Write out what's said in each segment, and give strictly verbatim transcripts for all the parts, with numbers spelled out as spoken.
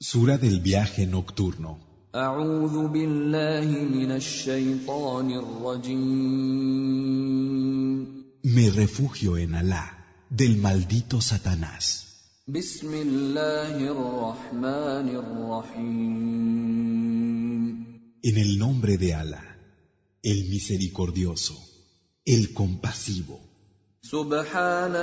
Sura del viaje nocturno. أعوذ بالله من الشيطان الرجيم. Me refugio en Alá, del maldito Satanás. بسم الله الرحمن الرحيم. En el nombre de Alá, el misericordioso, el compasivo. سبحان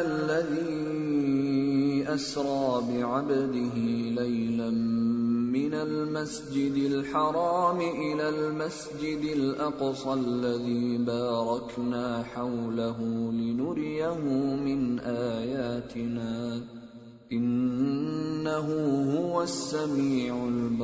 الذي أسرى بعبده ليلا من المسجد الحرام إلى المسجد الأقصى الذي باركنا حوله لنريه من آياتنا إنه هو السميع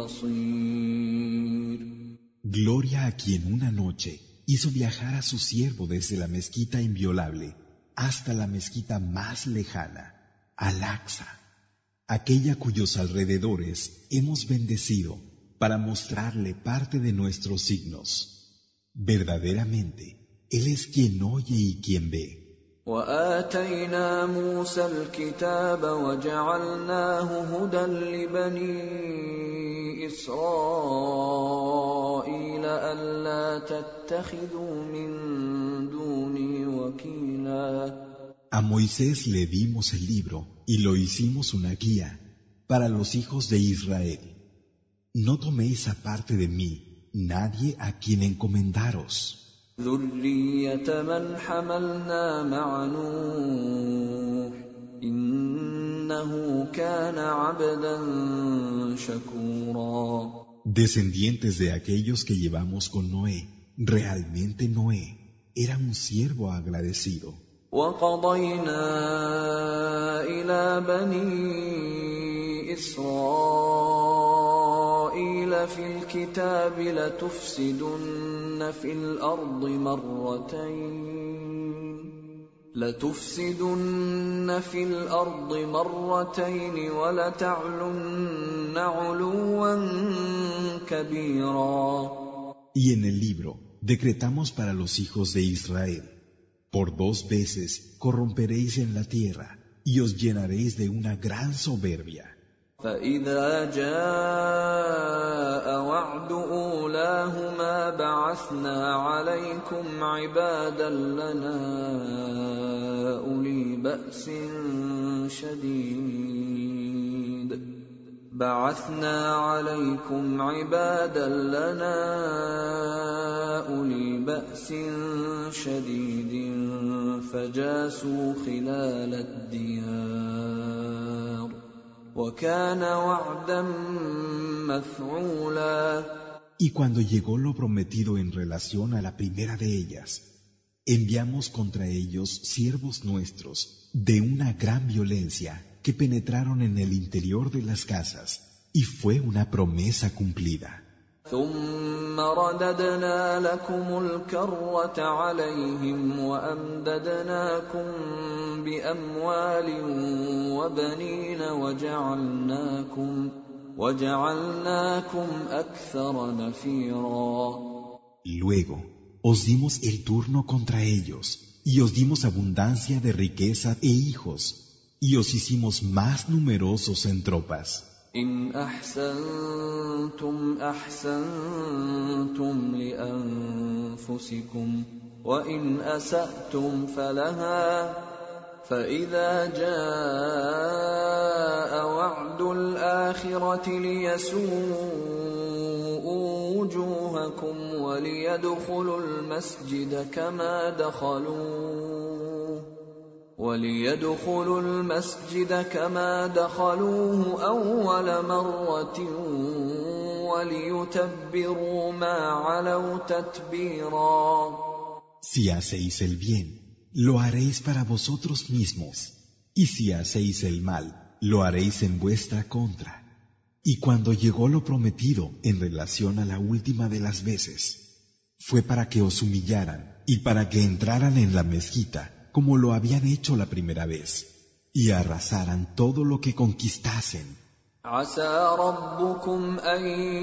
البصير. Gloria a quien una noche hizo viajar a su siervo desde la mezquita inviolable hasta la mezquita más lejana, Al-Aqsa, aquella cuyos alrededores hemos bendecido para mostrarle parte de nuestros signos. Verdaderamente, Él es quien oye y quien ve. وآتينا موسى الكتاب وجعلناه هدى لبني إسرائيل ألا تتخذوا من دوني وكيلا. A Moisés le dimos el libro y lo hicimos una guía para los hijos de Israel. No toméis aparte de mí nadie a quien encomendaros. ذرية من حملنا مع نوح إنه كان عبدا شكورا. Descendientes de aquellos que llevamos con Noé, realmente Noé era un siervo agradecido. وقضينا إلى بني إسرائيل في الكتاب لتفسدن في الأرض مرتين لتفسدن في الأرض مرتين ولتعلن علوا كبيرا. Y en el libro decretamos para los hijos de Israel: por dos veces corromperéis en la tierra y os llenaréis de una gran soberbia. فإذا جاء وعد أولاهما بعثنا عليكم عبادا لنا أولي بأس شديد بعثنا عليكم عبادا لنا أولي بأس شديد فجاسوا خلال الديار وكان وعدا مفعولا. Y cuando llegó lo prometido en relación a la primera de ellas, enviamos contra ellos siervos nuestros de una gran violencia que penetraron en el interior de las casas, y fue una promesa cumplida. ثم رددنا لكم الكرة عليهم وأمددناكم بأموال وبنين وجعلناكم وجعلناكم أكثر نفيرا. Luego os dimos el turno contra ellos, y os dimos abundancia de riqueza e hijos, y os hicimos más numerosos en tropas. إن أحسنتم أحسنتم لأنفسكم وإن أسأتم فلها فإذا جاء وعد الآخرة ليسوءوا وجوهكم وليدخلوا المسجد كما دخلوه وليدخلوا المسجد كما دخلوه أول مرة وليتبروا ما علوا تتبيرا. Si hacéis el bien, lo haréis para vosotros mismos, y si hacéis el mal, lo haréis en vuestra contra. Y cuando llegó lo prometido en relación a la última de las veces, fue para que os humillaran y para que entraran en la mezquita como lo habían hecho la primera vez, y arrasaran todo lo que conquistasen. عسى ربكم أن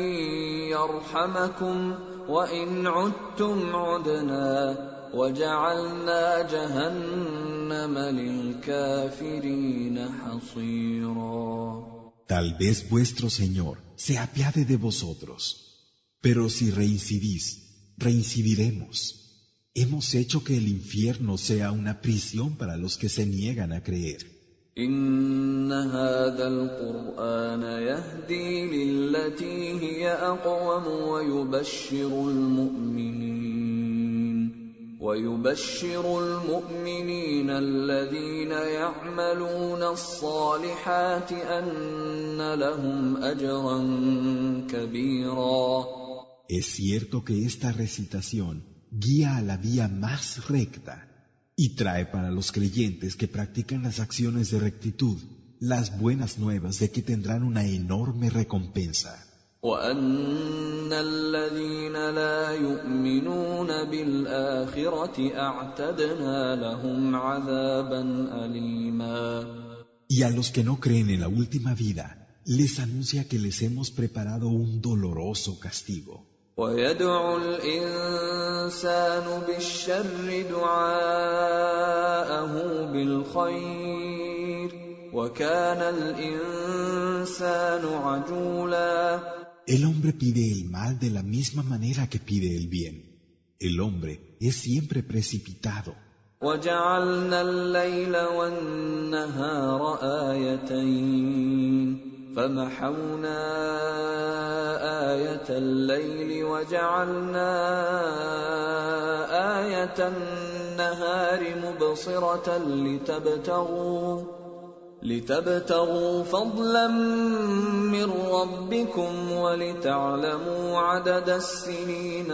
يرحمكم وإن عدتم عدنا وجعلنا جهنم للكافرين حصيرا. Tal vez vuestro Señor se apiade de vosotros. Pero si reincidís, reincidiremos. Hemos hecho que el infierno sea una prisión para los que se niegan a creer. إن هذا القرآن يهدي للتي هي أقوم ويبشر المؤمنين ويبشر المؤمنين الذين يعملون الصالحات أن لهم أجرا كبيرا. Es cierto que esta recitación guía a la vía más recta y trae para los creyentes que practican las acciones de rectitud las buenas nuevas de que tendrán una enorme recompensa. وأن الذين لا يؤمنون بالآخرة أعتدنا لهم عذابا أليما. Y a los que no creen en la última vida, les anuncia que les hemos preparado un doloroso castigo. ويدعو الإنسان بالشر دعاءه بالخير وكان الإنسان عجولا. El hombre pide el mal de la misma manera que pide el bien. El hombre es siempre precipitado. وجعلنا الليل والنهار آيتين فمحونا آية الليل وجعلنا آية النهار مبصرة لتبتغوا لتبتغوا فضلا من ربكم ولتعلموا عدد السنين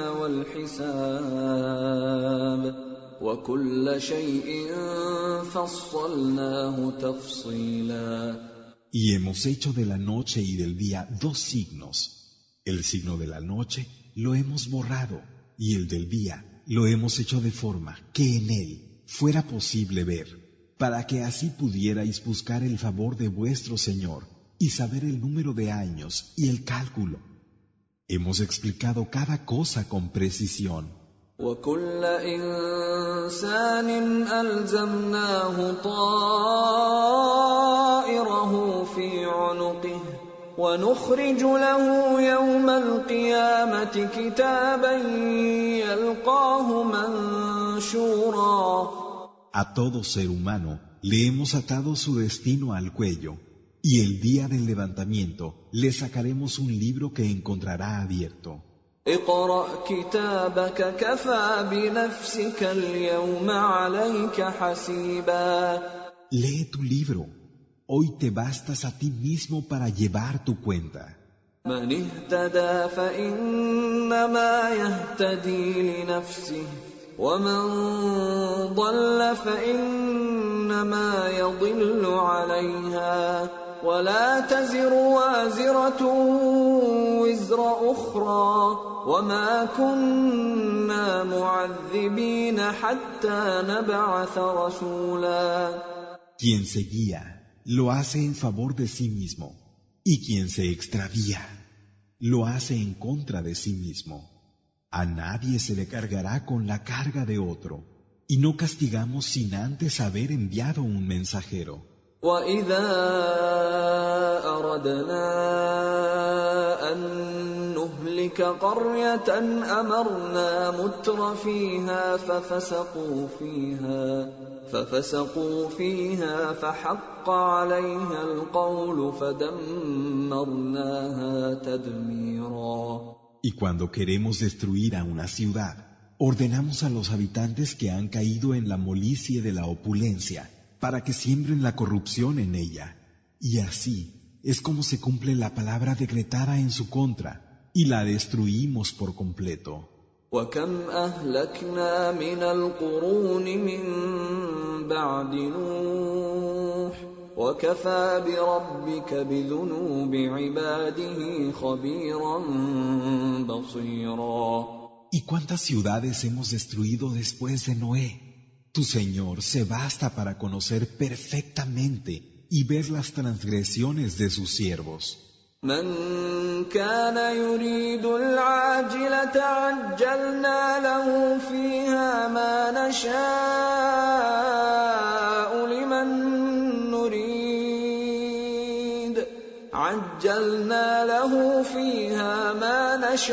والحساب وكل شيء فصلناه تفصيلا. Y hemos hecho de la noche y del día dos signos. El signo de la noche lo hemos borrado y el del día lo hemos hecho de forma que en él fuera posible ver, para que así pudierais buscar el favor de vuestro Señor y saber el número de años y el cálculo. Hemos explicado cada cosa con precisión. وكل إنسان ألزمناه طائره في عنقه ونخرج له يوم القيامة كتابا يلقاه منشورا. A todo ser humano le hemos atado su destino al cuello, y el día del levantamiento le sacaremos un libro que encontrará abierto. اقرأ كتابك كفى بنفسك اليوم عليك حسيبا. Lee tu libro. Hoy te bastas a ti mismo para llevar tu cuenta. من اهتدى فإنما يهتدي لنفسه ومن ضل فإنما يضل عليها ولا تزر وازرة وزر أخرى وما كنا معذبين حتى نبعث رسولا. Quien se guía lo hace en favor de sí mismo, y quien se extravía lo hace en contra de sí mismo. A nadie se le cargará con la carga de otro, y no castigamos sin antes haber enviado un mensajero. وَإِذَا أَرَدْنَا أَن نُّهْلِكَ قَرْيَةً أَمَرْنَا مُتْرَ فِيهَا فَفَسَقُوا فِيهَا فَفَسَقُوا فِيهَا فَحَقَّ عَلَيْهَا الْقَوْلُ فَدَمَّرْنَاهَا تَدْمِيرًا. Y cuando queremos destruir a una ciudad, ordenamos a los habitantes que han caído en la molicie de la opulencia para que siembren la corrupción en ella. Y así es como se cumple la palabra decretada en su contra, y la destruimos por completo. وَكَمْ أَهْلَكْنَا مِنَ الْقُرُونِ مِنْ بَعْدِ نُوحٍ وَكَفَى بِرَبِّكَ بِذُنُوبِ عِبَادِهِ خَبِيرًا بَصِيرًا. ¿Y cuántas ciudades hemos destruido después de Noé? Tu Señor se basta para conocer perfectamente y ver las transgresiones de sus siervos. من كان يريد العاجلة عجلنا له فيها ما نشاء لمن نريد عجلنا له فيها ما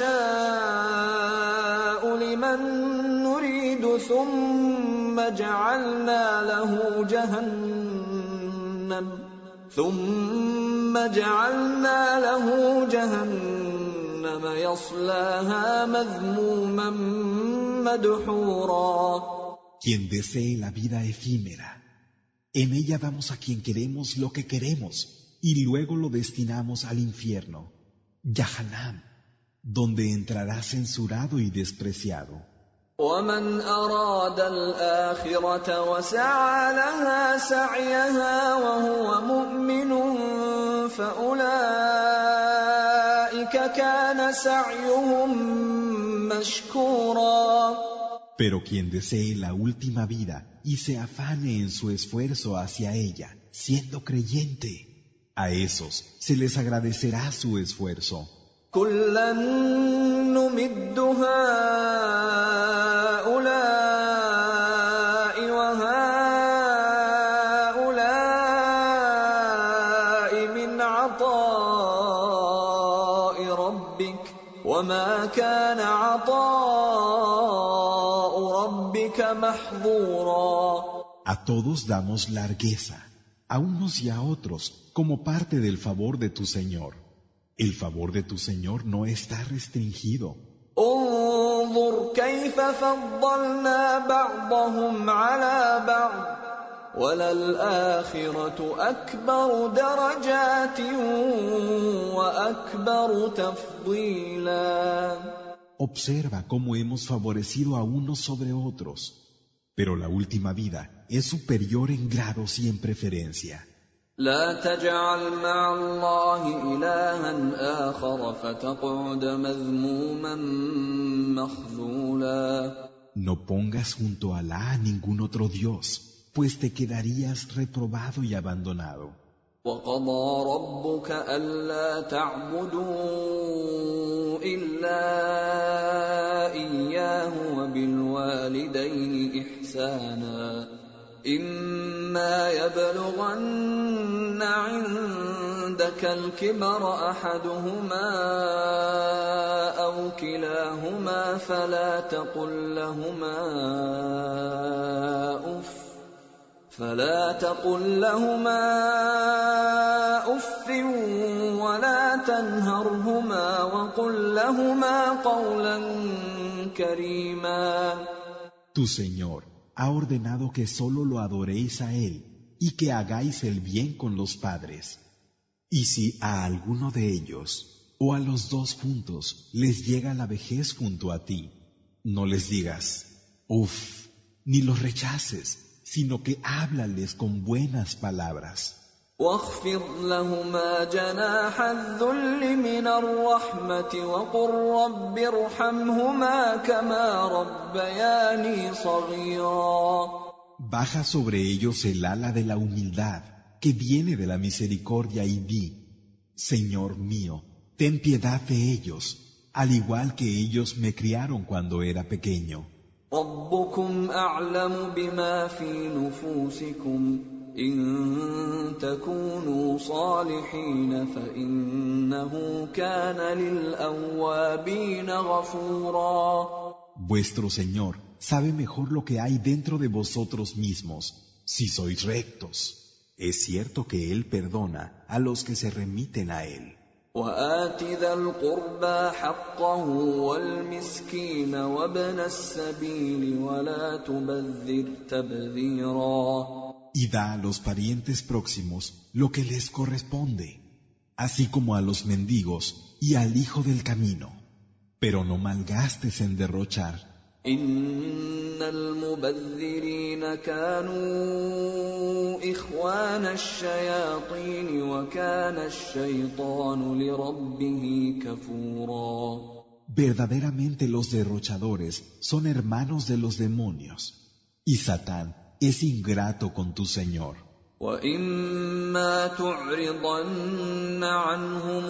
نشاء لمن نريد ثم جعلنا له جهنم ثم جعلنا له جهنم يصلاها مذموما مدحورا. Quien desee la vida efímera, en ella damos a quien queremos lo que queremos y luego lo destinamos al infierno, Yahanam, donde entrará censurado y despreciado. ومن أراد الآخرة وسعى لها سعيها وهو مؤمن فأولئك كان سعيهم مشكورا. Pero quien desee la última vida y se afane en su esfuerzo hacia ella, siendo creyente, a esos se les agradecerá su esfuerzo. كُلًّا نُمِدُّ هَؤُلَاءِ وَهَؤُلَاءِ مِنْ عَطَاءِ رَبِّكَ وَمَا كَانَ عَطَاءُ رَبِّكَ مَحْظُورًا. A todos damos largueza, a unos y a otros, como parte del favor de tu Señor. El favor de tu Señor no está restringido. انظر كيف فضلنا بعضهم على بعض وللآخرة أكبر درجات وأكبر تفضيلا. Observa cómo hemos favorecido a unos sobre otros, pero la última vida es superior en grados y en preferencia. لا تجعل مع الله إلها آخر فتقعد مذموما مخذولا. No pongas junto a Alá a ningún otro Dios, pues te quedarías reprobado y abandonado. وقضى ربك ألا تعبدوا إلا إياه وبالوالدين إحسانا إما يبلغن عندك الكبر أحدهما أو كلاهما فلا تقل لهما أف فلا تقل لهما أف ولا تنهرهما وقل لهما قولا كريما. Tu Señor ha ordenado que solo lo adoréis a Él y que hagáis el bien con los padres. Y si a alguno de ellos o a los dos juntos les llega la vejez junto a ti, no les digas, uff, ni los rechaces, sino que háblales con buenas palabras. واخفض لهما جناح الذل من الرحمة وقل رب ارحمهما كما ربياني صغيرا. Baja sobre ellos el ala de la humildad que viene de la misericordia y di, Señor mío, ten piedad de ellos, al igual que ellos me criaron cuando era pequeño. ربكم أعلم بما في نفوسكم إن تكونوا صالحين فإنه كان للأوابين غفورا. Vuestro Señor sabe mejor lo que hay dentro de vosotros mismos, si sois rectos. Es cierto que Él perdona a los que se remiten a Él. وآت ذا القربى حقه والمسكين وابن السبيل ولا تبذر تبذيرا. Y da a los parientes próximos lo que les corresponde, así como a los mendigos y al hijo del camino, pero no malgastes en derrochar. إن المبذرين كانوا إخوان الشياطين وكان الشيطان لربه كفورا. Verdaderamente los derrochadores son hermanos de los demonios, y Satán es ingrato con tu Señor. وَإِمَّا تُعْرِضَنَّ عَنْهُمُ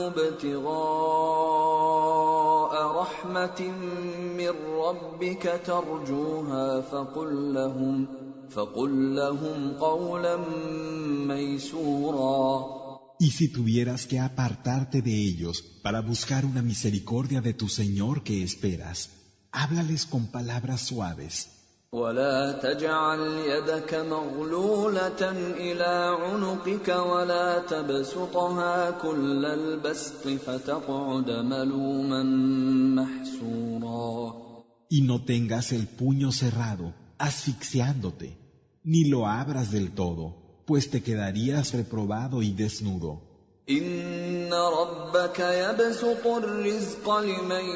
ابْتِغَاءَ رَحْمَةٍ مِّن رَّبِّكَ تَرْجُوهَا فَقُل لَّهُمْ فَقُل لَّهُمْ قَوْلًا مَّيْسُورًا. Y si tuvieras que apartarte de ellos para buscar una misericordia de tu Señor que esperas, háblales con palabras suaves. ولا تجعل يدك مغلولة إلى عنقك ولا تبسطها كل البسط فتقعد ملوما محسورا. Y no tengas el puño cerrado, asfixiándote, ni lo abras del todo, pues te quedarías reprobado y desnudo. إن ربك يبسط الرزق لمن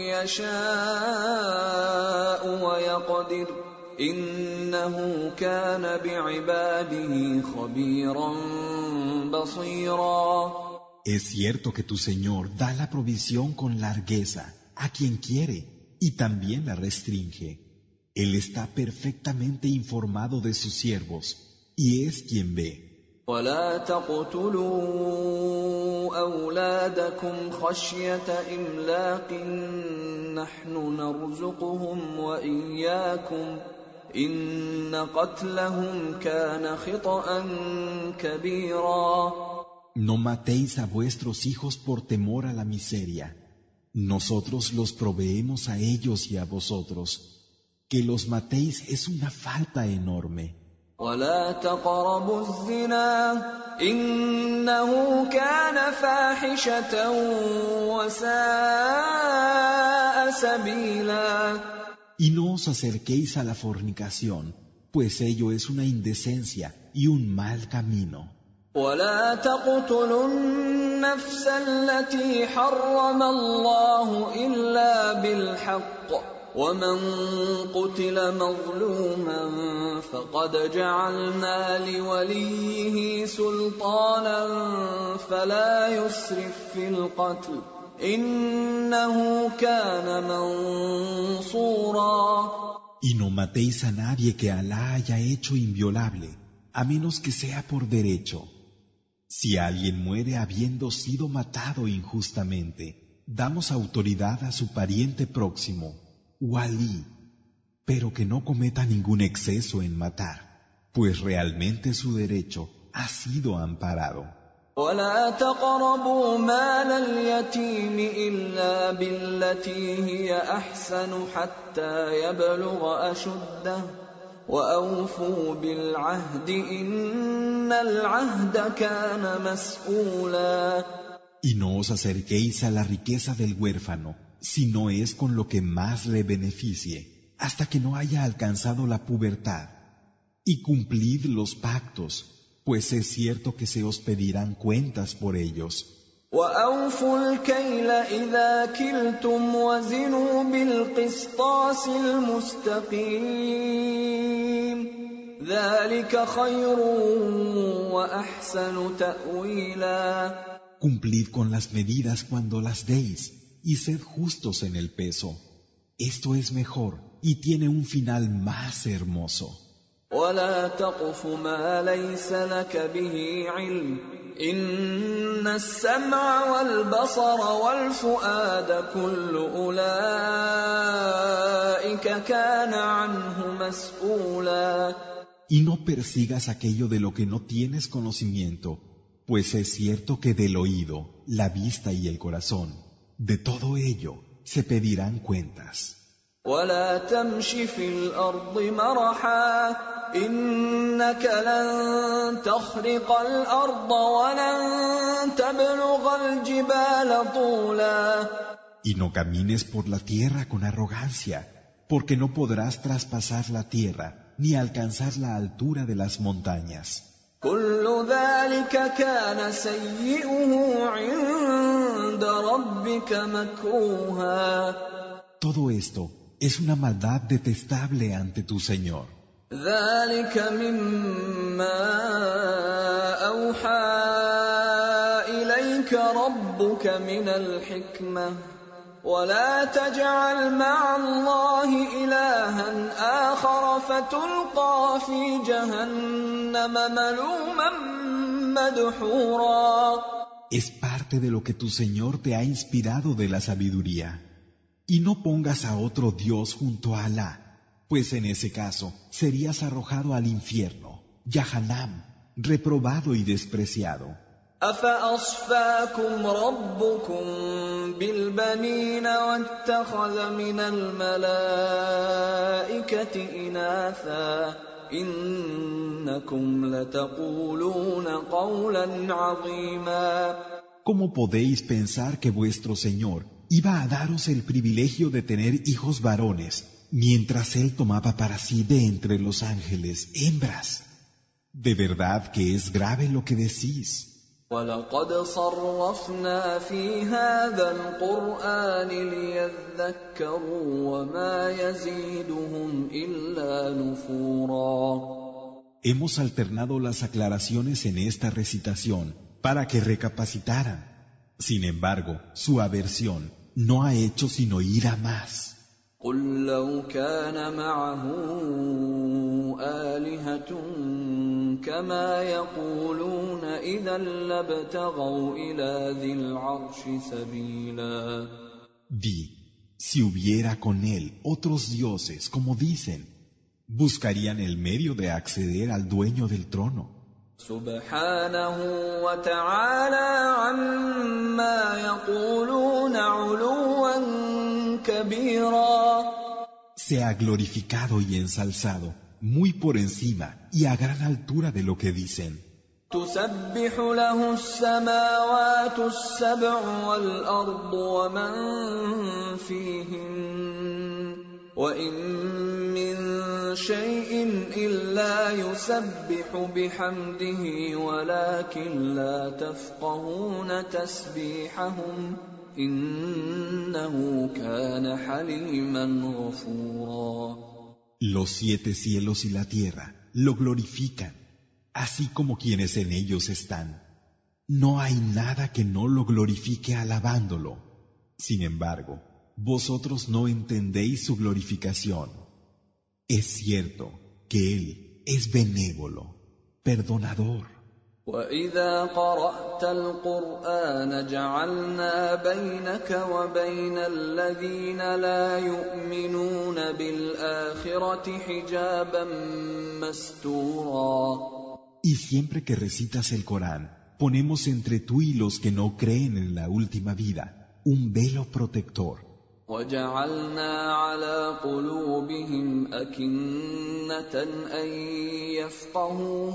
يشاء ويقدر إنه كان بعباده خبيرا بصيرا. Es cierto que tu Señor da la provisión con largueza a quien quiere y también la restringe. Él está perfectamente informado de sus siervos y es quien ve. ولا تقتلوا أولادكم خشية إملاق نحن نرزقهم وإياكم إن قتلهم كان خطأ كبيرا. No matéis a vuestros hijos por temor a la miseria. Nosotros los proveemos a ellos y a vosotros. Que los matéis es una falta enorme. ولا تقربوا الزنا إنه كان فاحشة وساء سبيلا. Y no os acerquéis a la fornicación, pues ello es una indecencia y un mal camino. ولا تقتلوا النفس التي حرم الله إلا بالحق ومن قتل مظلوما فقد جعلنا لوليه سلطانا فلا يسرف في القتل إنه كان منصورا. Y no matéis a nadie que Alá haya hecho inviolable, a menos que sea por derecho. Si alguien muere habiendo sido matado injustamente, damos autoridad a su pariente próximo, Walí, pero que no cometa ningún exceso en matar, pues realmente su derecho ha sido amparado. ولا تقربوا مال اليتيم إلا بالتي هي أحسن حتى يبلغ أشده وأوفوا بالعهد إن العهد كان مسؤولا. Y no os acerquéis a la riqueza del huérfano, si no es con lo que más le beneficie, hasta que no haya alcanzado la pubertad. Y cumplid los pactos, pues es cierto que se os pedirán cuentas por ellos. وأوفوا الكيل إذا كلتم وزنوا بالقسطاس المستقيم ذلك خير وأحسن تأويلا. Cumplid con las medidas cuando las deis, y sed justos en el peso. Esto es mejor y tiene un final más hermoso. ولا تقف ما ليس لك به علم إن السمع والبصر والفؤاد كل أولئك كان عنه مسؤولا. Y no persigas aquello de lo que no tienes conocimiento, pues es cierto que del oído, la vista y el corazón, de todo ello se pedirán cuentas. ولا تمش في الأرض مرحا إنك لن تخرق الأرض ولن تبلغ الجبال طولا. Y no camines por la tierra con arrogancia, porque no podrás traspasar la tierra ni alcanzar la altura de las montañas. كل ذلك كان سيئه عند ربك مكروها. Todo esto es una maldad detestable ante tu Señor. ذلك مما أوحى إليك ربك من الحكمة ولا تجعل مع الله إلها آخر فتلقى في جهنم ملوما مدحورا. Es parte de lo que tu Señor te ha inspirado de la sabiduría. Y no pongas a otro Dios junto a Alá, pues en ese caso serías arrojado al infierno, Yahanam, reprobado y despreciado. أفأصفاكم ربكم بالبنين واتخذ من الملائكة إناثا إنكم لتقولون قولا عظيما. ¿Cómo podéis pensar que vuestro Señor iba a daros el privilegio de tener hijos varones, mientras Él tomaba para sí de entre los ángeles hembras? De verdad que es grave lo que decís. وَلَقَدْ صَرَّفْنَا فِي هَذَا الْقُرْآنِ لِيَذَّكَّرُوا وَمَا يَزِيدُهُمْ إِلَّا نُفُورًا. Hemos alternado las aclaraciones en esta recitación para que recapacitaran. Sin embargo, su aversión no ha hecho sino ir a más. قُل لَّوْ كَانَ مَعَهُ آلِهَةٌ كَمَا يَقُولُونَ إِذًا لَّابْتَغَوْا إِلَىٰ ذِي الْعَرْشِ سَبِيلًا. Di, si hubiera con él otros dioses, como dicen, buscarían el medio de acceder al dueño del trono. سبحانه وتعالى عما يقولون علوا كبيرا. Se ha glorificado y ensalzado muy por encima y a gran altura de lo que dicen. تسبح له السماوات السبع والأرض ومن فيهن وإن من شيء إلا يسبح بحمده ولكن لا تفقهون تسبيحهم إنه كان حليما غفورا. Los siete cielos y la tierra lo glorifican, así como quienes en ellos están. No hay nada que no lo glorifique alabándolo. Sin embargo, vosotros no entendéis su glorificación. Es cierto que Él es benévolo, perdonador. وَإِذَا قَرَأْتَ الْقُرْآنَ جَعَلْنَا بَيْنَكَ وَبَيْنَ الَّذِينَ لَا يُؤْمِنُونَ بِالْآخِرَةِ حِجَابًا مَسْتُورًا. Y siempre que recitas el Corán, ponemos entre tú y los que no creen en la última vida un velo protector. وَجَعَلْنَا عَلَىٰ قُلُوبِهِمْ أَكِنَّةً أَن يَفْقَهُوهُ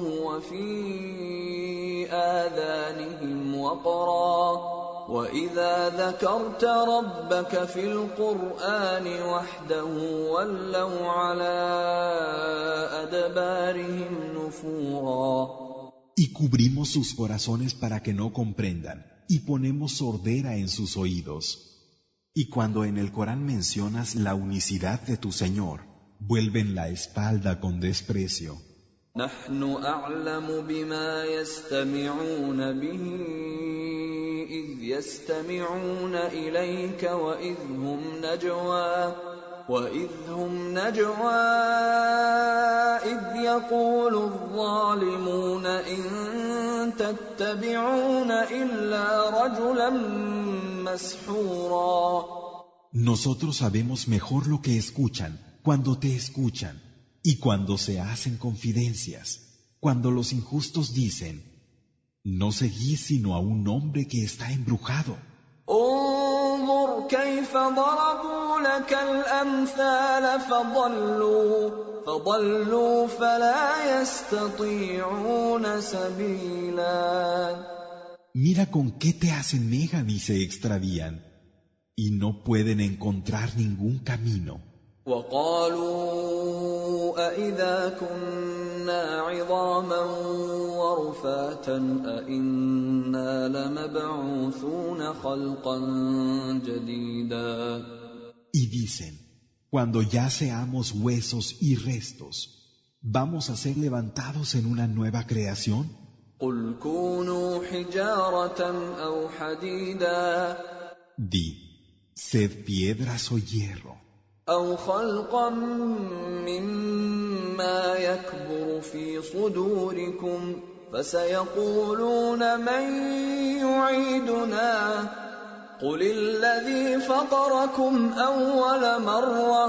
وَفِي آذَانِهِمْ وَقْرًا وَإِذَا ذَكَرْتَ رَبَّكَ فِي الْقُرْآنِ وَحْدَهُ وَلَّوْا عَلَىٰ أَدْبَارِهِمْ نُفُورًا. Y cubrimos sus corazones para que no comprendan, y ponemos sordera en sus oídos. Y cuando en el Corán mencionas la unicidad de tu Señor, vuelven la espalda con desprecio. نحن أعلم بما يستمعون به إذ يستمعون إليك وإذ هم نجوى وإذ هم نجوى إذ يقول الظالمون إن تتبعون إلا رجلا مسحورا. Nosotros sabemos mejor lo que escuchan cuando te escuchan y cuando se hacen confidencias, cuando los injustos dicen, no seguís sino a un hombre que está embrujado. انظر كيف ضربوا لك الأمثال فضلوا فضلوا فلا يستطيعون سبيلا. Mira con qué te asemejan y se extravían, y no pueden encontrar ningún camino. وقالوا أإذا كنا عظاما ورفاتا أإنا لمبعوثون خلقا جديدا. Y dicen, cuando ya seamos huesos y restos, ¿vamos a ser levantados en una nueva creación? قل كونوا حجارة أو حديدا. Di, sed piedras o hierro. أو خلقا مما يكبر في صدوركم فسيقولون من يعيدنا قل الذي فطركم أول مرة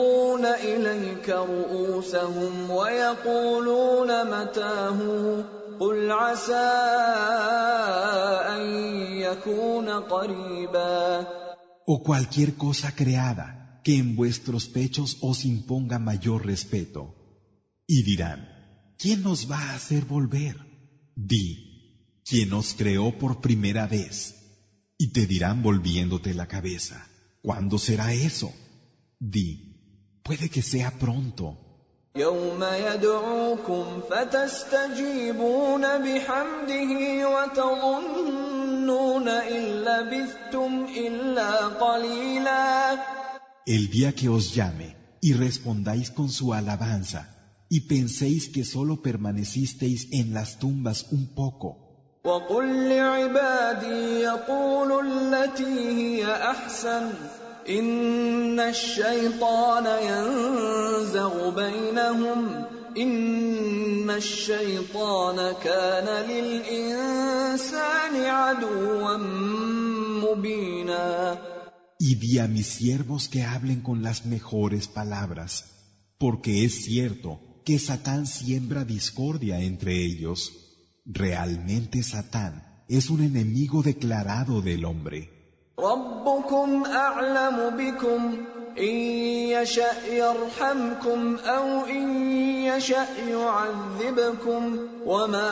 فسينغضون إليك رؤوسهم ويقولون متاه قل عسى أن يكون قريبا. O cualquier cosa creada que en vuestros pechos os imponga mayor respeto. Y dirán, ¿quién nos va a hacer volver? Di, ¿quién nos creó por primera vez? Y te dirán volviéndote la cabeza, ¿cuándo será eso? Di, puede que sea pronto. يوم يدعوكم فتستجيبون بحمده وتظنون إن لبثتم إلا قليلا. El día que os llame y respondáis con su alabanza y penséis que solo permanecisteis en las tumbas un poco. وقل لعبادي يقولوا التي هي أحسن إن الشيطان ينزغ بينهم إن الشيطان كان للإنسان عدوا مبينا. Y di a mis siervos que hablen con las mejores palabras, porque es cierto que Satán siembra discordia entre ellos. Realmente Satán es un enemigo declarado del hombre. ربكم أعلم بكم إن يشأ يرحمكم أو إن يشأ يعذبكم وما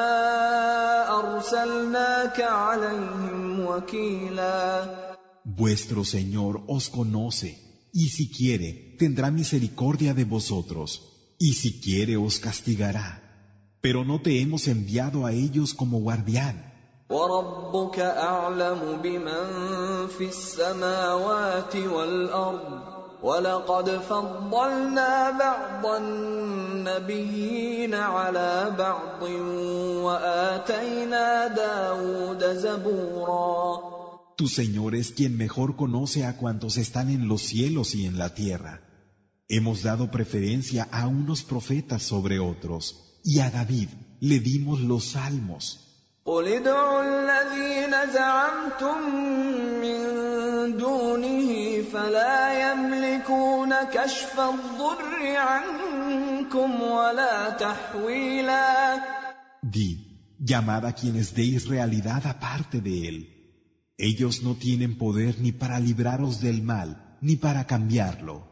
أرسلناك عليهم وكيلا. Vuestro Señor os conoce, y si quiere, tendrá misericordia de vosotros, y si quiere os castigará. Pero no te hemos enviado a ellos como guardián. وَرَبُّكَ أَعْلَمُ بِمَنْ فِي السَّمَاوَاتِ وَالْأَرْضِ وَلَقَدْ فَضَّلْنَا بَعْضَ النَّبِيِّينَ عَلَى بَعْضٍ وَآتَيْنَا دَاوُودَ زَبُورًا. Tu Señor es quien mejor conoce a cuantos están en los cielos y en la tierra. Hemos dado preferencia a unos profetas sobre otros, y a David le dimos los salmos. قُلِ ادْعُوا الَّذِينَ زَعَمْتُم مِّن دُونِهِ فَلَا يَمْلِكُونَ كَشْفَ الضُّرِّ عَنكُمْ وَلَا تَحْوِيلًا. Di, llamad a quienes deis realidad aparte de él. Ellos no tienen poder ni para libraros del mal, ni para cambiarlo.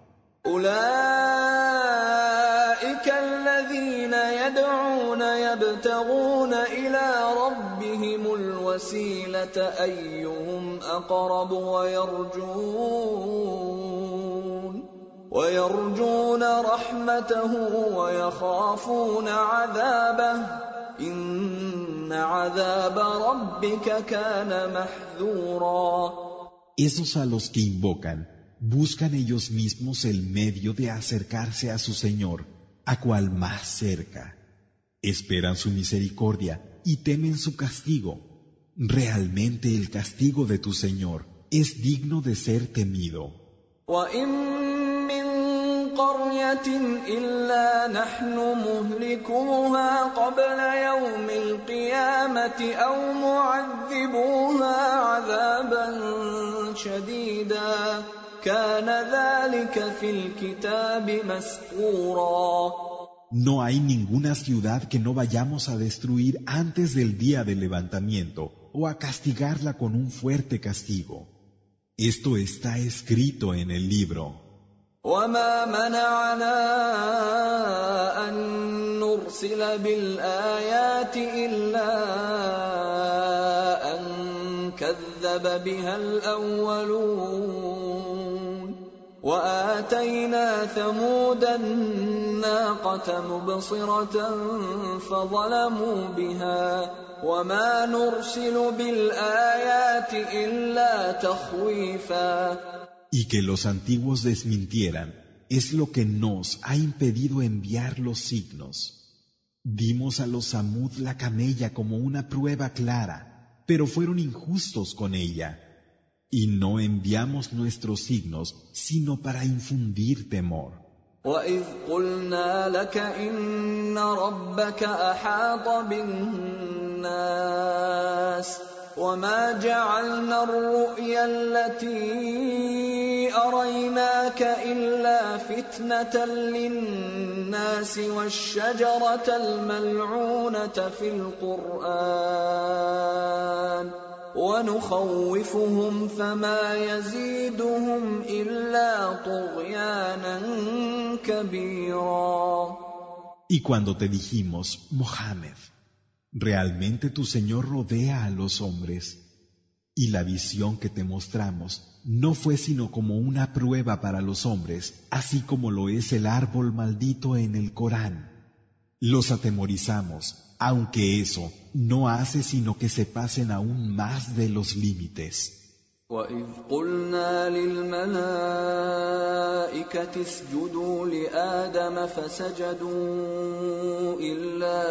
أُولَٰئِكَ الَّذِينَ يَدْعُونَ يَبْتَغُونَ إِلَىٰ رَبِّهِمُ الْوَسِيلَةَ أَيُّهُمْ أَقْرَبُ وَيَرْجُونَ وَيَرْجُونَ رَحْمَتَهُ وَيَخَافُونَ عَذَابَهُ إِنَّ عَذَابَ رَبِّكَ كَانَ مَحْذُورًا. Esos a los que invocan, buscan ellos mismos el medio de acercarse a su Señor, a cual más cerca. Esperan su misericordia y temen su castigo. Realmente el castigo de tu Señor es digno de ser temido. وَإِن مِّن قَرْيَةٍ إِلَّا نَحْنُ مُهْلِكُوهَا قَبْلَ يَوْمِ الْقِيَامَةِ أَوْ مُعَذِّبُوهَا عَذَابًا شَدِيدًا كَانَ ذَلِكَ فِي الْكِتَابِ مَسْطُورًا. No hay ninguna ciudad que no vayamos a destruir antes del día del levantamiento o a castigarla con un fuerte castigo. Esto está escrito en el libro. وَمَا مَنَعَنَا أَن نُّرْسِلَ بِالْآيَاتِ إِلَّا أَن كَذَّبَ بِهَا الْأَوَّلُونَ وَآتَيْنَا ثَمُودَ النَّاقَةَ مُبْصِرَةً فَظَلَمُوا بِهَا وَمَا نُرْسِلُ بِالْآيَاتِ إِلَّا تَخْوِيفًا. Y que los antiguos desmintieran es lo que nos ha impedido enviar los signos. Dimos a los Samud la camella como una prueba clara, pero fueron injustos con ella. Y no enviamos nuestros signos sino para infundir temor. وَإِذْ قُلْنَا لَكَ إِنَّ رَبَّكَ أَحَاطَ بِالنَّاسِ وما جعلنا الرؤيا التي أريناك إلا فتنة للناس والشجرة الملعونة في القرآن ونخوفهم فما يزيدهم إلا طغيانا كبيرا. Y cuando te dijimos, Mohammed, realmente tu Señor rodea a los hombres, y la visión que te mostramos no fue sino como una prueba para los hombres, así como lo es el árbol maldito en el Corán. Los atemorizamos, aunque eso no hace sino que se pasen aún más de los límites. وَإِذْ قُلْنَا لِلْمَلَائِكَةِ اسْجُدُوا لِآدَمَ فَسَجَدُوا إِلَّا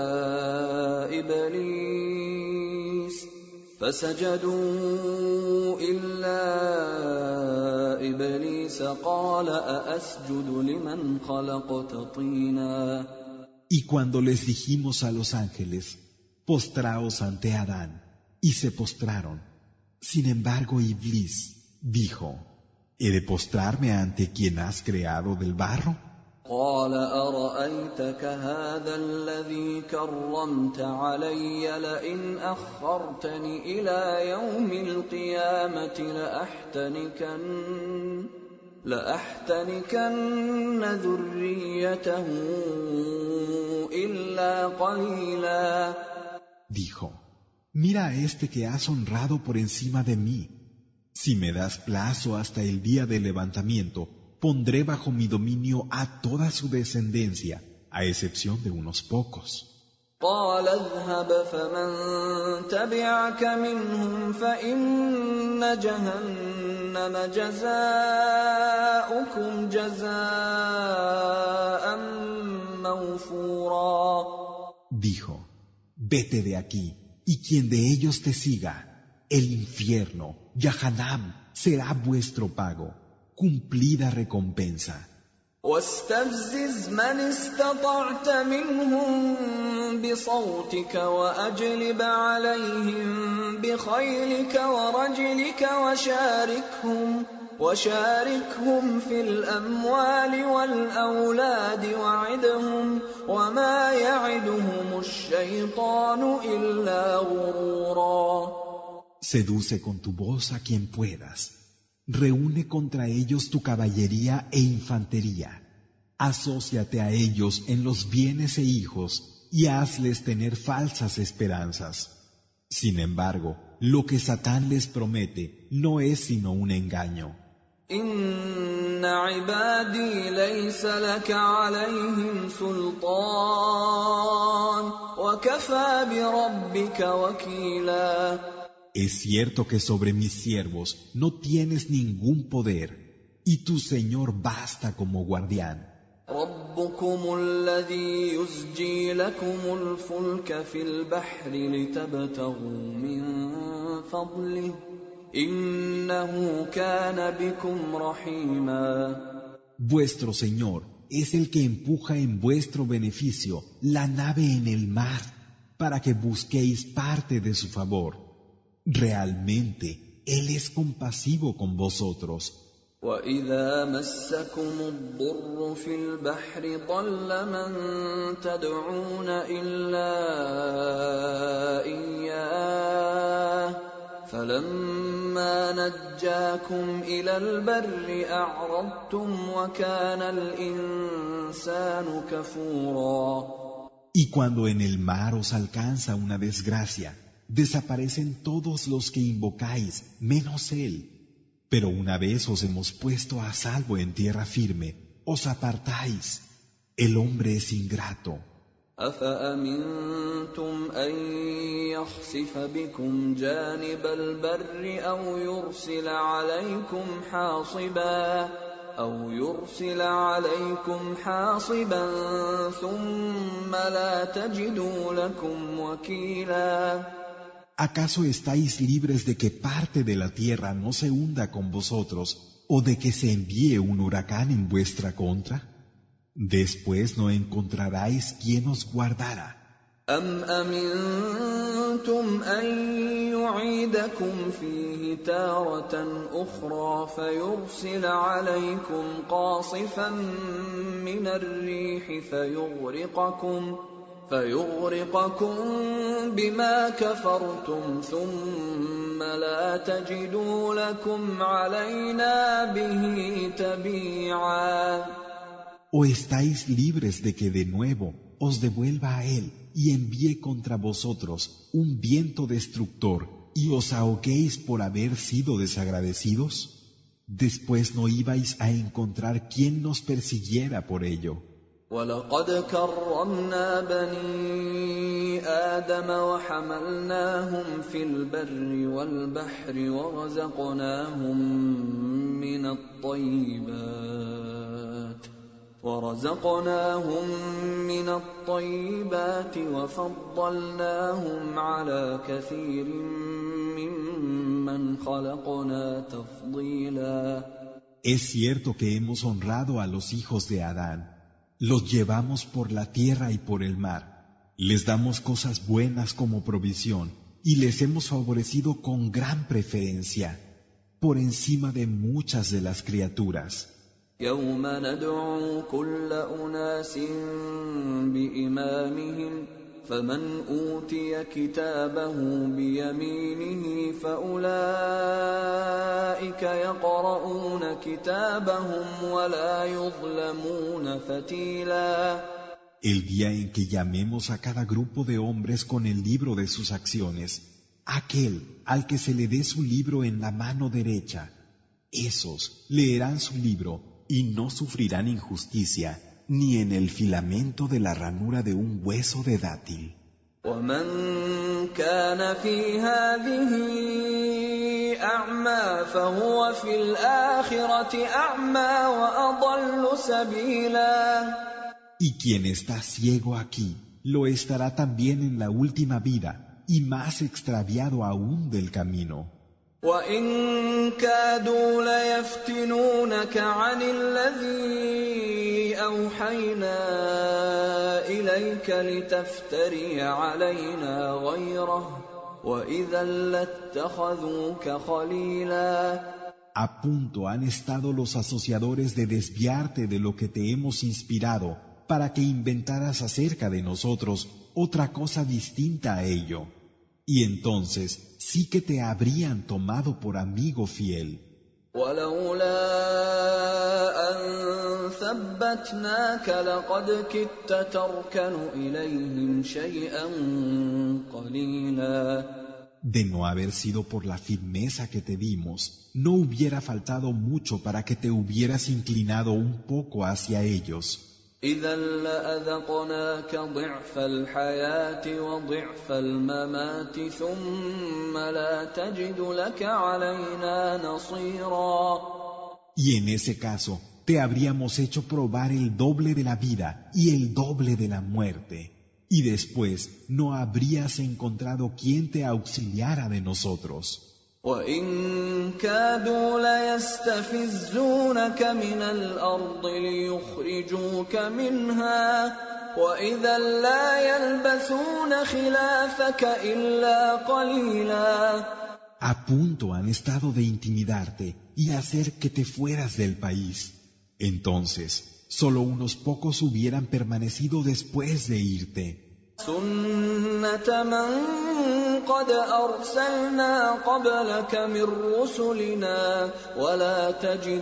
إِبْلِيسَ فَسَجَدُوا إِلَّا إِبْلِيسَ قَالَ أَأَسْجُدُ لِمَنْ خَلَقْتَ طِينًا. Y cuando les dijimos a los ángeles, postraos ante Adán, y se postraron. Sin embargo, Iblis dijo, ¿he de postrarme ante quien has creado del barro? قال أرأيتك هذا الذي كرمت علي لئن أخرتني إلى يوم القيامة لأحتنكن لأحتنكن ذريته إلا قليلا. Dijo, mira a este que has honrado por encima de mí. Si me das plazo hasta el día del levantamiento, pondré bajo mi dominio a toda su descendencia, a excepción de unos pocos. قال اذهب فمن تبعك منهم فإن جهنم جزاؤكم جزاء موفورا. Dijo, vete de aquí, y quien de ellos te siga, el infierno, Yahanam, será vuestro pago, cumplida recompensa. واستفزز من استطعت منهم بصوتك وأجلب عليهم بخيلك ورجلك وشاركهم وشاركهم في الأموال والأولاد وعدهم وما يعدهم الشيطان إلا غرورا. Seduce con tu voz a quien puedas. Reúne contra ellos tu caballería e infantería. Asóciate a ellos en los bienes e hijos y hazles tener falsas esperanzas. Sin embargo, lo que Satán les promete no es sino un engaño. Inna ibadi laysa laka alayhim sultan wa kafa bi rabbika wakila. Es cierto que sobre mis siervos no tienes ningún poder, y tu Señor basta como guardián. ربكم الذي يزجي لكم الفلك في البحر لتبتغوا من فضله إنه كان بكم رحيما. Vuestro Señor es el que empuja en vuestro beneficio la nave en el mar para que busquéis parte de su favor. Realmente, Él es compasivo con vosotros. وَإِذَا مَسَّكُمُ الضُّرُّ فِي الْبَحْرِ ضَلَّ مَن تَدْعُونَ إِلَّا إِيَّاهُ فَلَمَّا نَجَّاكُمْ إِلَى الْبَرِّ أَعْرَضْتُمْ وَكَانَ الْإِنسَانُ كَفُورًا. Y cuando en el mar os alcanza una desgracia, desaparecen todos los que invocáis, menos Él. Pero una vez os hemos puesto a salvo en tierra firme, os apartáis. El hombre es ingrato. أَفَأَمِنْتُمْ أَنْ يَخْسِفَ بِكُمْ جَانِبَ الْبَرِّ أَوْ يُرْسِلَ عَلَيْكُمْ حَاصِبًا أَوْ يُرْسِلَ عَلَيْكُمْ حَاصِبًا ثُمَّ لَا تَجِدُوا لَكُمْ وَكِيلًا. ¿Acaso estáis libres de que parte de la tierra no se hunda con vosotros o de que se envíe un huracán en vuestra contra? Después no encontraráis quien os guardara. أَمْ أَمِنْتُمْ أَمِنْتُمْ أَنْ يُعِيدَكُمْ فِيهِ تَارَةً أُخْرَى فَيُرْسِلَ عَلَيْكُمْ قَاصِفًا مِنَ الرِّيحِ فَيُغْرِقَكُمْ فَيُغْرِقَكُمْ بِمَا كَفَرْتُمْ ثُمَّ لَا تَجِدُوا لَكُمْ عَلَيْنَا بِهِ تَبِيعًا. ¿O estáis libres de que de nuevo os devuelva a Él y envíe contra vosotros un viento destructor y os ahoguéis por haber sido desagradecidos? Después no ibais a encontrar quien nos persiguiera por ello. وَلَقَدْ كَرَّمْنَا بَنِي آدَمَ وَحَمَلْنَاهُمْ فِي الْبَرِّ وَالْبَحْرِ وَرَزَقْنَاهُم مِّنَ الطَّيِّبَاتِ وَرَزَقْنَاهُم مِّنَ الطَّيِّبَاتِ وَفَضَّلْنَاهُمْ عَلَى كَثِيرٍ مِّمَّنْ خَلَقْنَا تَفْضِيلًا. Es cierto que hemos honrado a los hijos de Adán. Los llevamos por la tierra y por el mar. Les damos cosas buenas como provisión y les hemos favorecido con gran preferencia, por encima de muchas de las criaturas. يَوْمَ نَدْعُو كُلَّ أُنَاسٍ بِإِمَامِهِمْ فَمَنْ أُوتِيَ كِتَابَهُ بِيَمِينِهِ فَأُولَئِكَ يَقْرَؤُونَ كِتَابَهُمْ وَلَا يُظْلَمُونَ فَتِيلًا. El día en que llamemos a cada grupo de hombres con el libro de sus acciones, aquel al que se le dé su libro en la mano derecha, esos leerán su libro y no sufrirán injusticia ni en el filamento de la ranura de un hueso de dátil. وَمَنْ كَانَ فِي هَذِهِ أَعْمَى فَهُوَ فِي الْآخِرَةِ أَعْمَى وَأَضَلُّ سَبِيلًا. Y quien está ciego aquí, lo estará también en la última vida, y más extraviado aún del camino. وَإِن كَادُوا لَيَفْتِنُونَكَ عَنِ الَّذِي أَوْحَيْنَا إِلَيْكَ لِتَفْتَرِيَ عَلَيْنَا غَيْرَهُ وَإِذًا لَّاتَّخَذُوكَ خَلِيلًا. A punto han estado los asociadores de desviarte de lo que te hemos inspirado para que inventaras acerca de nosotros otra cosa distinta a ello. Y entonces sí que te habrían tomado por amigo fiel. وَلَوْلَا أَن ثَبَّتْنَاكَ لَقَدْ كِدتَّ تَرْكَنُ إِلَيْهِمْ شَيْئًا قَلِيلًا. De no haber sido por la firmeza que te dimos, no hubiera faltado mucho para que te hubieras inclinado un poco hacia ellos. إِذًا لَّأَذَقْنَاكَ ضِعْفَ الْحَيَاةِ وَضِعْفَ الْمَمَاتِ ثُمَّ لَا تَجِدُ لَكَ عَلَيْنَا نَصِيرًا. Y en ese caso, te habríamos hecho probar el doble de la vida y el doble de la muerte. Y después no habrías encontrado quien te auxiliara de nosotros. وَإِن كَادُوا لَيَسْتَفِزُّونَكَ مِنَ الْأَرْضِ لِيُخْرِجُوكَ مِنْهَا وَإِذًا لَّا يَلْبَثُونَ خِلَافَكَ إِلَّا قَلِيلًا. A punto han estado de intimidarte y hacer que te fueras del país. Entonces, solo unos pocos hubieran permanecido después de irte. سُنَّةَ مَن قَدْ أَرْسَلْنَا قَبْلَكَ مِن رُّسُلِنَا وَلَا تَجِدُ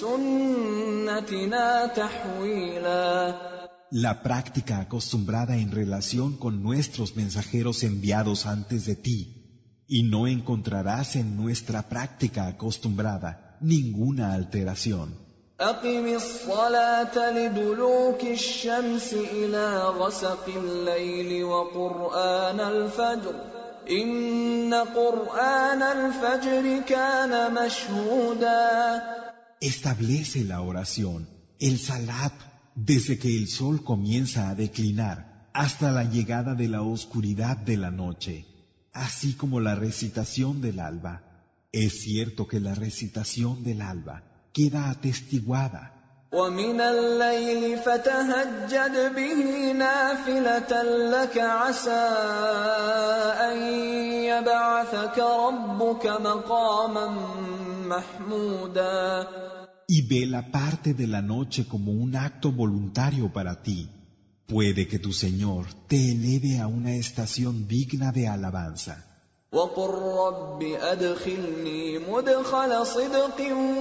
لِسُنَّتِنَا تَحْوِيلًا. La práctica acostumbrada en relación con nuestros mensajeros enviados antes de ti, y no encontrarás en nuestra práctica acostumbrada ninguna alteración. أقم الصلاة لدلوك الشمس إلى غسق الليل وقرآن الفجر إن قرآن الفجر كان مشهودا. Establece la oración, el salat, desde que el sol comienza a declinar hasta la llegada de la oscuridad de la noche, así como la recitación del alba. Es cierto que la recitación del alba queda atestiguada. ومن الليل فتهجد به نافلة لك عسى أن يبعثك ربك مقاما محمودا. Y ve la parte de la noche como un acto voluntario para ti. Puede que tu Señor te eleve a una estación digna de alabanza. وقل رب أدخلني مدخل صدق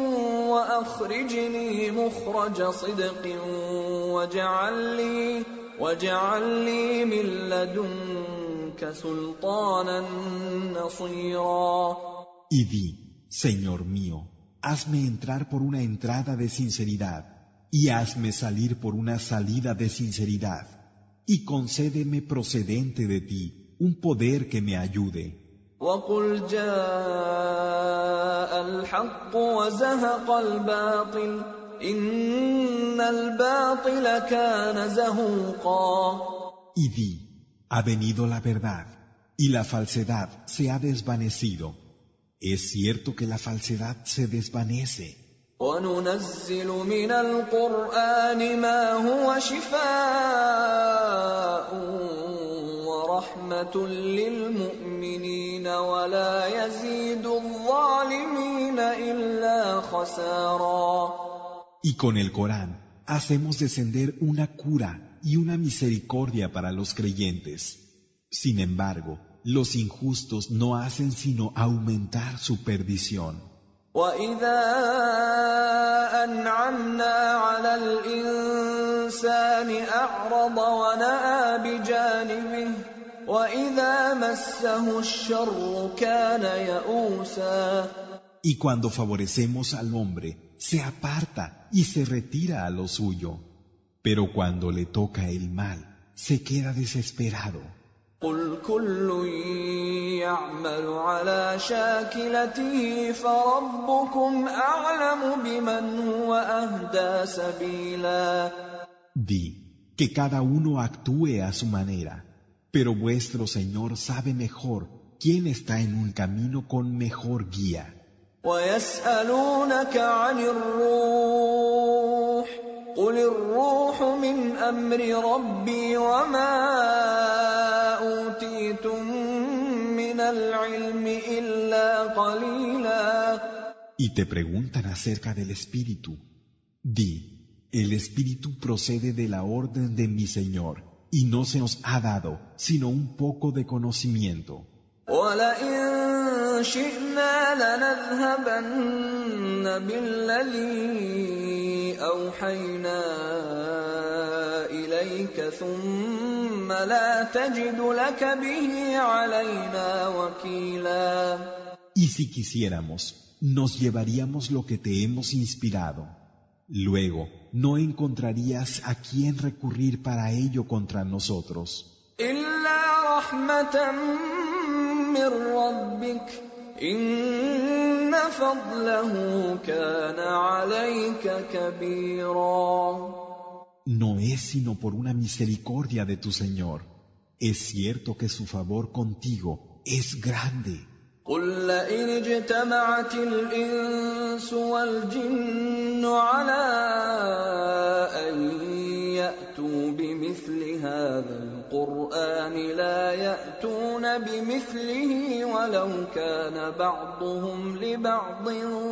وأخرجني مخرج صدق واجعل لي واجعل لي من لدنك سلطانا نصيرا. Y di, Señor mío, hazme entrar por una entrada de sinceridad y hazme salir por una salida de sinceridad y concédeme procedente de ti un poder que me ayude. وقل جاء الحق وزهق الباطل إن الباطل كان زهوقا. Y di, ha venido la verdad y la falsedad se ha desvanecido. Es cierto que la falsedad se desvanece. وَنُنَزِّلُ مِنَ الْقُرْآنِ مَا هُوَ شِفَاءٌ وَرَحْمَةٌ لِّلْمُؤْمِنِينَ وَلَا يَزِيدُ الظَّالِمِينَ إِلَّا خَسَارًا. Y con el Corán hacemos descender una cura y una misericordia para los creyentes. Sin embargo, los injustos no hacen sino aumentar su perdición. وَإِذَا أَنْعَمْنَا عَلَى الْإِنسَانِ أَعْرَضَ وَنَأَىٰ بِجَانِبِهِ وَإِذَا مَسَّهُ الشَّرُّ كَانَ يَئُوسًا. Y cuando favorecemos al hombre, se aparta y se retira a lo suyo. Pero cuando le toca el mal, se queda desesperado. قُلْ كُلٌّ يَعْمَلُ عَلَى شَاكِلَتِهِ فَرَبُّكُمْ أَعْلَمُ بِمَنْ هُوَ أَهْدَىٰ سَبِيلًا. Di, que cada uno actúe a su manera, pero vuestro Señor sabe mejor quién está en un camino con mejor guía. وَيَسْأَلُونَكَ عَنِ الرُّوحِ قُلِ الرُّوحُ مِنْ أَمْرِ رَبِّي وَمَا أُوتِيتُم مِّنَ الْعِلْمِ إِلَّا قَلِيلًا. Y te preguntan acerca del Espíritu. Di, el Espíritu procede de la orden de mi Señor, y no se nos ha dado sino un poco de conocimiento. وَلَئِن شِئْنَا لَنَذْهَبَنَّ بِالَّذِي أَوْحَيْنَا إِلَيْكَ ثُمَّ لَا تَجِدُ لَكَ بِهِ عَلَيْنَا وَكِيلًا. Y si quisiéramos, nos llevaríamos lo que te hemos inspirado. Luego, no encontrarías a quién recurrir para ello contra nosotros. إِلَّا رَحْمَةً مِّن رَّبِّكَ إِنَّ فَضْلَهُ كَانَ عَلَيْكَ كَبِيرًا. No es sino por una misericordia de tu Señor. Es cierto que su favor contigo es grande. قُل لَّئِنِ اجْتَمَعَتِ الْإِنسُ وَالْجِنُّ عَلَىٰ أَن يَأْتُوا بِمِثْلِ هَٰذَا الْقُرْآنِ لَا يَأْتُونَ بِمِثْلِهِ وَلَوْ كَانَ بَعْضُهُمْ لِبَعْضٍ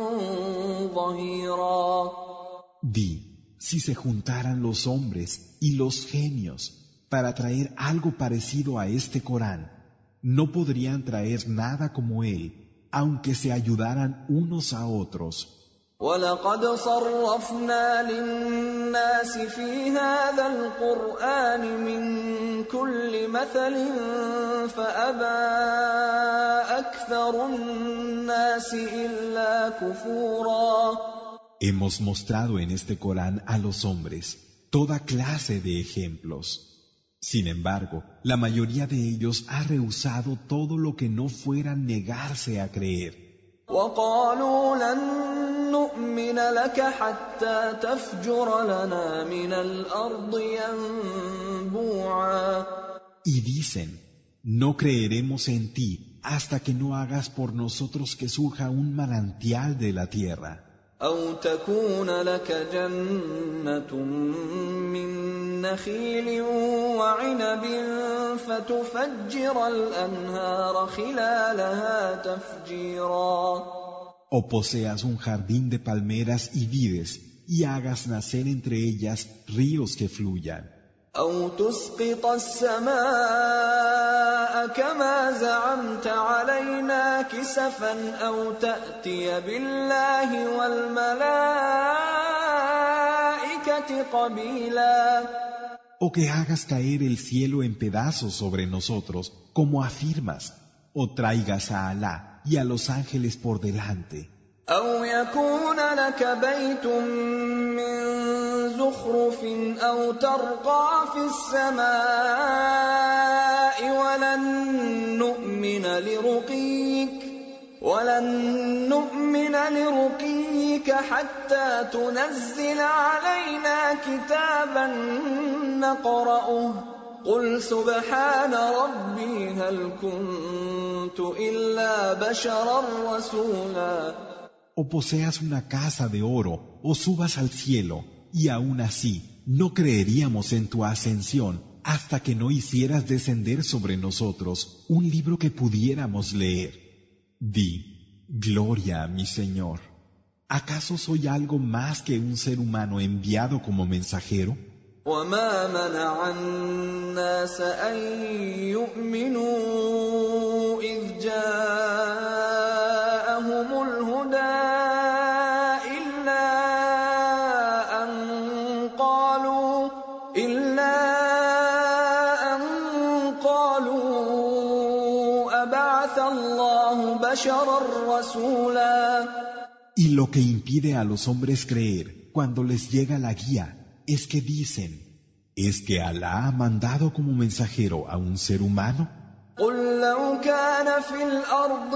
ظَهِيرًا. Di, si se juntaran los hombres y los genios para traer algo parecido a este Corán, no podrían traer nada como él, aunque se ayudaran unos a otros. وَلَقَدْ صَرَّفْنَا لِلنَّاسِ فِي هَٰذَا الْقُرْآنِ مِن كُلِّ مَثَلٍ فَأَبَىٰ أَكْثَرُ النَّاسِ إِلَّا كُفُورًا. Hemos mostrado en este Corán a los hombres toda clase de ejemplos. Sin embargo, la mayoría de ellos ha rehusado todo lo que no fuera negarse a creer. وَقَالُوا لَن نُّؤْمِنَ لَكَ حَتَّىٰ تَفْجُرَ لَنَا مِنَ الْأَرْضِ يَنبُوعًا. Y dicen, no creeremos en ti hasta que no hagas por nosotros que surja un manantial de la tierra. أو تكون لك جنة من نخيل وعنب فتفجر الأنهار خلالها تفجيرا. O poseas un jardín de palmeras y vides y hagas nacer entre ellas ríos que fluyan. أو تسقط السماء كما زعمت علينا كسفا أو تأتي بالله والملائكة قبيلا. O que hagas caer el cielo en pedazos sobre nosotros, como afirmas, o traigas a Alá y a los ángeles por delante. أو يكون لك بيت من زخرف أو ترقى في السماء ولن نؤمن لرقيك ولن نؤمن لرقيك حتى تنزل علينا كتابا نقرأه قل سبحان ربي هل كنت إلا بشرا رسولا. O poseas una casa de oro, o subas al cielo, y aún así no creeríamos en tu ascensión hasta que no hicieras descender sobre nosotros un libro que pudiéramos leer. Di, gloria a mi Señor. ¿Acaso soy algo más que un ser humano enviado como mensajero? وما منع الناس أن يؤمنوا إذ جاءهم الهدى إلا أن قالوا إلا أن قالوا أبعث الله بشرا رسولا. Y lo que impide a los hombres creer cuando les llega la guía es que dicen, ¿es que Alá ha mandado como mensajero a un ser humano? قل لو كان في الأرض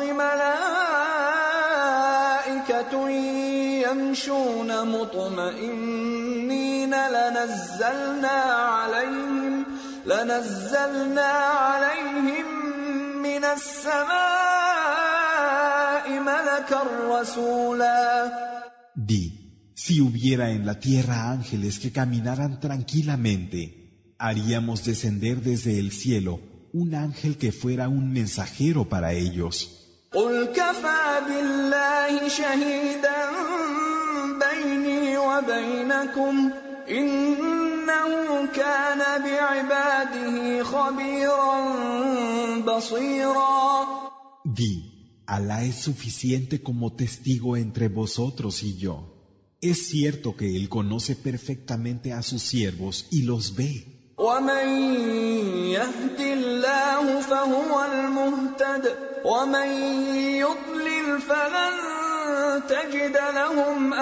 ملائكة يمشون مطمئنين لنزلنا عليهم لنزلنا عليهم من السماء ملكا رسولا. Di, si hubiera en la tierra ángeles que caminaran tranquilamente, haríamos descender desde el cielo un ángel que fuera un mensajero para ellos. قل كفى بالله شهيدا بيني وبينكم إنه كان بعباده خبيرا بصيرا. Di, Alá es suficiente como testigo entre vosotros y yo. Es cierto que Él conoce perfectamente a sus siervos y los ve. ومن يهد الله فهو المهتد ومن يضلل فلن تجد لهم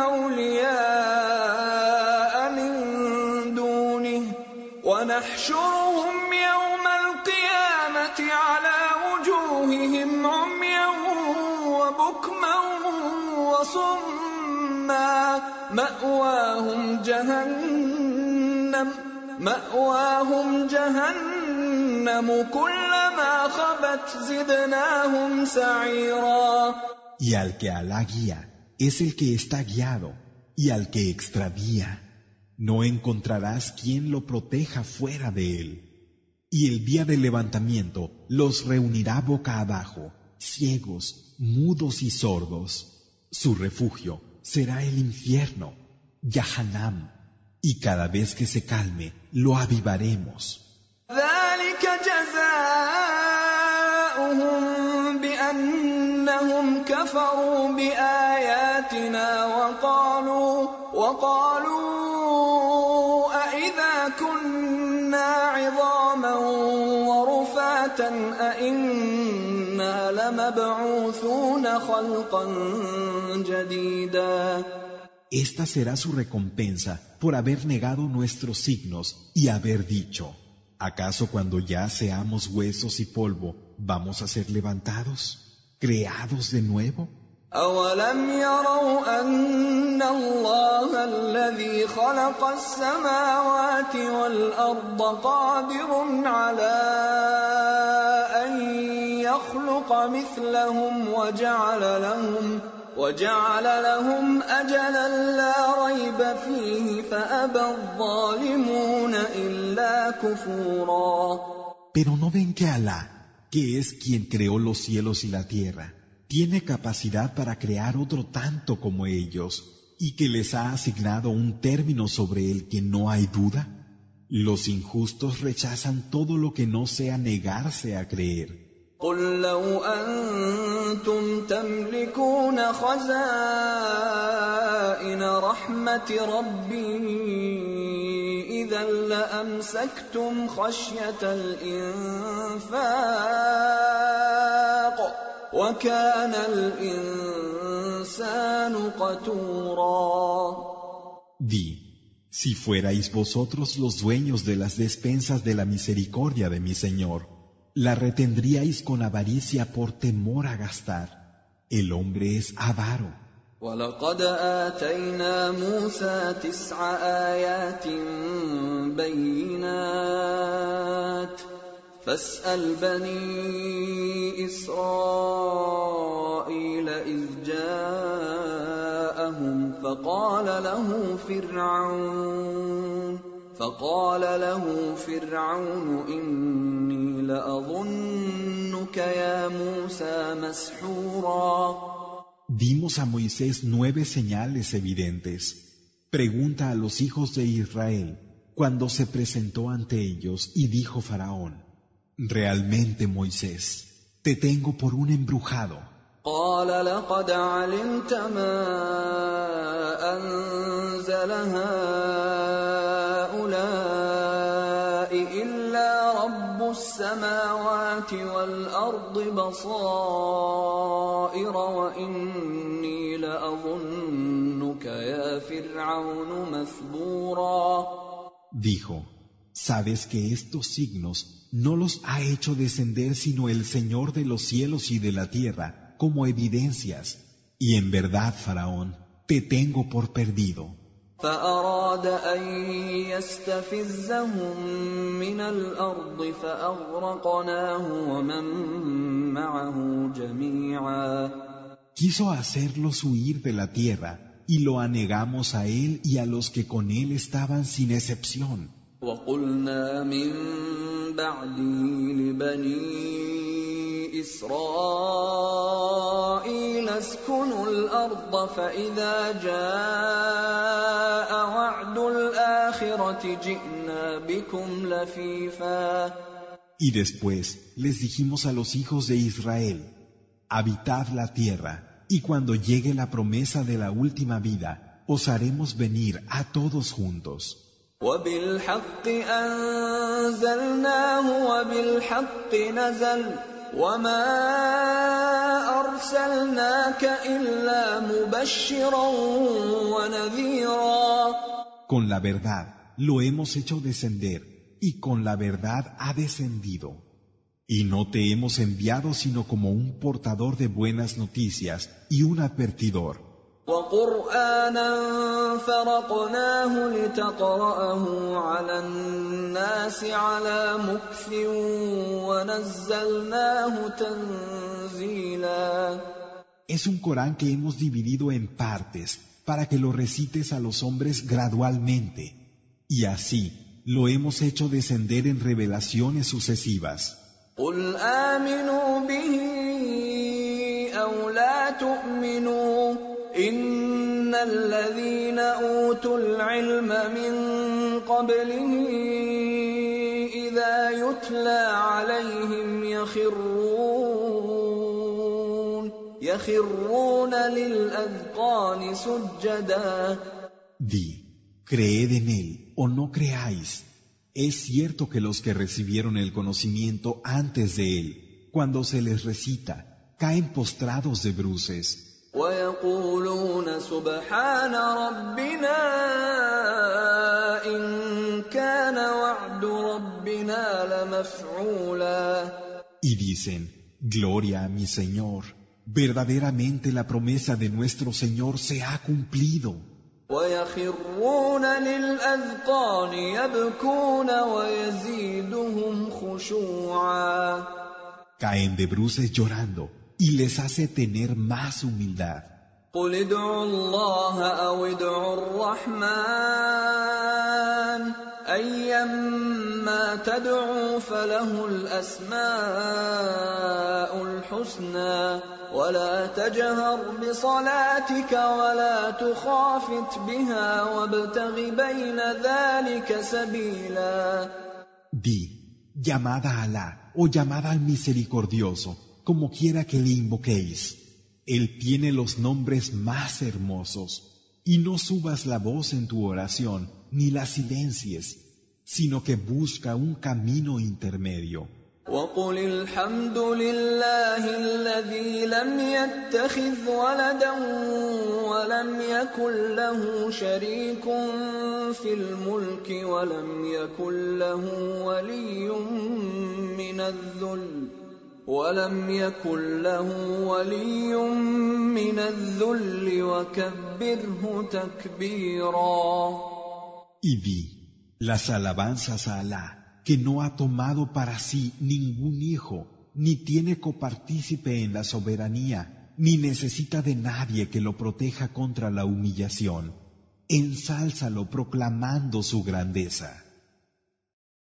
أولياء من دونه ونحشرهم يوم القيامة على وجوههم عميا وبكما وصما مأواهم جهنم مأواهم جهنم كلما خبت زدناهم سعيرا. Y al que Alá guía es el que está guiado, y al que extravía no encontrarás quien lo proteja fuera de él. Y el día del levantamiento los reunirá boca abajo, ciegos, mudos y sordos. Su refugio será el infierno, Yahanam, y cada vez que se calme lo avivaremos. ذلك جزاؤهم بأنهم كفروا بآياتنا وقالوا وقالوا أإذا كنا عظاما ورفاتا أإنا لمبعوثون خلقا جديدا. Esta será su recompensa por haber negado nuestros signos y haber dicho, ¿acaso cuando ya seamos huesos y polvo vamos a ser levantados, creados de nuevo? أولم يروا أن الله الذي خلق السماوات والأرض قادر على أن يخلق مثلهم وجعل لهم وجعل لهم أجلا لا ريب فيه فأبى الظالمون إلا كفورا. Pero no ven que Alá, que es quien creó los cielos y la tierra, tiene capacidad para crear otro tanto como ellos, y que les ha asignado un término sobre el que no hay duda. Los injustos rechazan todo lo que no sea negarse a creer. قل لو أنتم تملكون خزائن رحمة ربي إذا لأمسكتم خشية الإنفاق وكان الإنسان قتورا. Di, si fuerais vosotros los dueños de las despensas de la misericordia de mi Señor, la retendríais con avaricia por temor a gastar. El hombre es avaro. وَلَقَدْ آتَيْنَا مُوسَى تِسْعَ آيَاتٍ بَيِّنَاتٍ فَاسْأَلْ بَنِي إِسْرَائِيلَ إِذْ جَاءَهُمْ فَقَالَ له فِرْعَوْنُ فقال له فرعون إني لأظنك يا موسى مسحورا. Dimos a Moisés nueve señales evidentes. Pregunta a los hijos de Israel cuando se presentó ante ellos y dijo Faraón: realmente, Moisés, te tengo por un embrujado. قال لقد علمت ما أنزل هؤلاء إلا رب السماوات والأرض بصائر وإني لأظنك يا فرعون مثبورا. Dijo: sabes que estos signos no los ha hecho descender sino el Señor de los cielos y de la tierra como evidencias, y en verdad, Faraón, te tengo por perdido. فأراد أن يستفزهم من الأرض فأغرقناه ومن معه جميعا. Quiso hacerlos huir de la tierra, y lo anegamos a él y a los que con él estaban sin excepción. وقلنا من بعده لبني إسرائيل اسكنوا الأرض فإذا جاء وعد الآخرة جئنا بكم لفيفا. Y después les dijimos a los hijos de Israel: habitad la tierra, y cuando llegue la promesa de la última vida, os haremos venir a todos juntos. وبالحق أنزلناه وبالحق نزل وما أرسلناك إلا مبشرا ونذيرا. Con la verdad lo hemos hecho descender, y con la verdad ha descendido. Y no te hemos enviado sino como un portador de buenas noticias y un advertidor. وقرآنا فرقناه لتقرأه على الناس على مكث ونزلناه تنزيلا. Es un Corán que hemos dividido en partes para que lo recites a los hombres gradualmente, y así lo hemos hecho descender en revelaciones sucesivas. قل آمنوا به أو لا تؤمنوا إن الذين أوتوا العلم من قبله إذا يتلى عليهم يخرون يخرون للأذقان سجدا. Di, creed en él o no creáis. Es cierto que los que recibieron el conocimiento antes de él, cuando se les recita, caen postrados de bruces. وَيَقُولُونَ سُبْحَانَ رَبِّنَا إِن كَانَ وَعْدُ رَبِّنَا لَمَفْعُولًا. Y dicen: gloria a mi Señor, verdaderamente la promesa de nuestro Señor se ha cumplido. وَيَخِرُّونَ لِلْأَذْقَانِ يَبْكُونَ وَيَزِيدُهُمْ خُشُوعًا. Caen de bruces llorando, y les hace tener más humildad. قل ادعوا الله أو ادعوا الرحمن أيما تدعوا فله الأسماء الحسنى ولا تجهر بصلاتك ولا تخافت بها وابتغ بين ذلك سبيلا. Di, llamad a Alá o llamad al Misericordioso, como quiera que le invoquéis. Él tiene los nombres más hermosos. Y no subas la voz en tu oración, ni la silencies, sino que busca un camino intermedio. وقل الحمد لله الذي لم يتخذ ولدا ولم يكن له شريك في الملك ولم يكن له ولي من الذل ولم يكن له ولي من الذل وكبره تكبيرا. Y di, las alabanzas a Alá, que no ha tomado para sí ningún hijo, ni tiene copartícipe en la soberanía, ni necesita de nadie que lo proteja contra la humillación. Ensálzalo proclamando su grandeza.